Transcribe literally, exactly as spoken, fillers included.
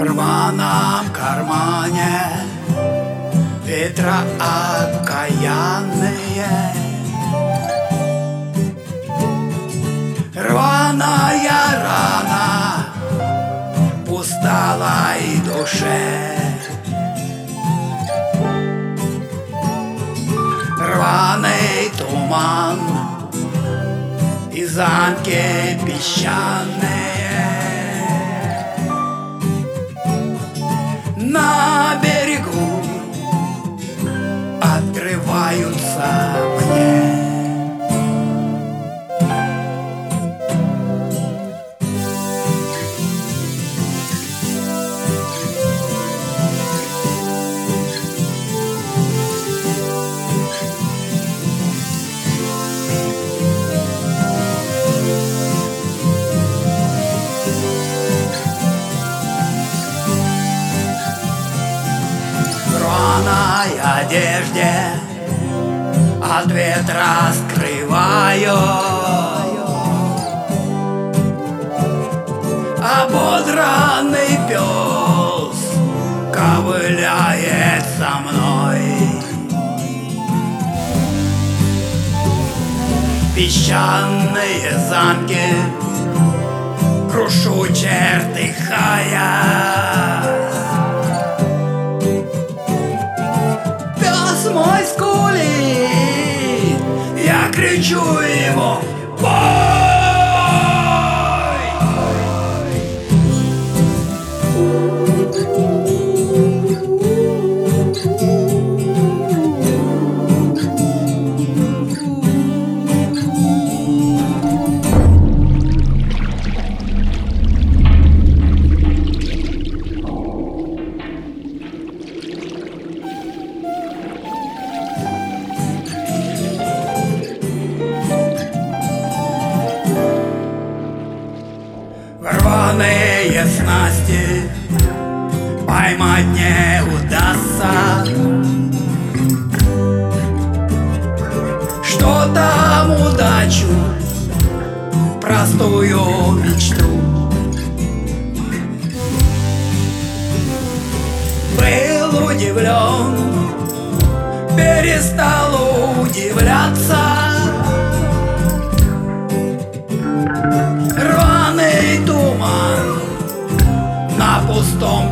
рваном кармане ветра окаянные, рваная рана в усталой душе, рваный туман и замки песчаные. На берегу открываются мне. Одежде от ветра скрываю, ободранный пес ковыляет со мной. Песчаные замки крушу, чертыхая. Мой скулит, я кричу ему: бой! Рваные снасти поймать не удастся. Что там удачу, простую мечту? Был удивлен, перестал удивляться. Туман на пустом